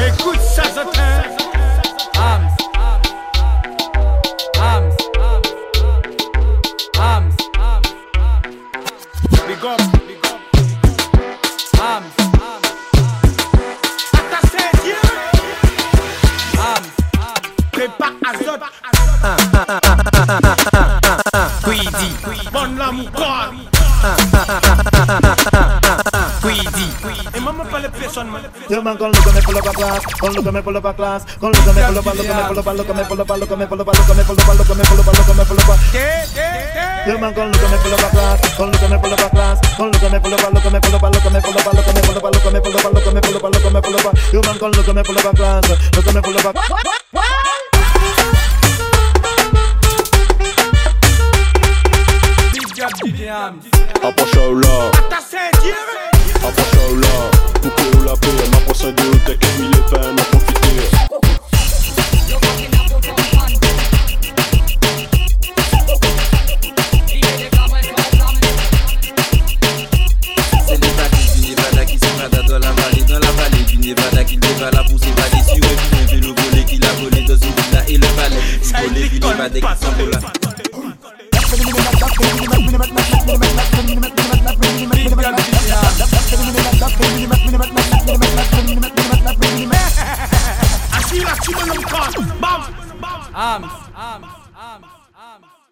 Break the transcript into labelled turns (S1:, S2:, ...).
S1: Écoute ça, Zotin. Big up. Prépare Azote.
S2: Greedy.
S1: Bonne l'amour.
S2: Greedy.
S1: Et maman pas les personnes, man.
S3: Yo man, con lo que me pull up a class, con lo que me pull up a class, con lo que me pull up a, lo que me pull up a, lo que me pull up a, lo que me pull up a, lo que me pull up a, lo que me pull up a, lo que me pull up a. Yo man, con lo que me pull up a class, con lo que me pull up a class, con lo que me pull up a, lo que me pull up a, lo que me pull up a, lo que me pull up a, lo que me pull up a, lo que me pull up a, lo que me pull up a. Yo man, con lo que me pull up a class, lo que me pull up a.
S1: Big up DJ Hams.
S4: Approche-là,
S1: Ta Saint-Dieu.
S4: approche-là. Coucou la paix, ma poisson de tech, mis les peines à profiter.
S5: C'est les bâtis du Nevada qui s'évada dans la vallée du Nevada qui dévala pour s'évader sur un vélo volé qu'il a volé dans une villa et le valet qui volé du Nevada qui s'envola.
S1: Assis là, tu me l'as. Bam.
S2: Hams.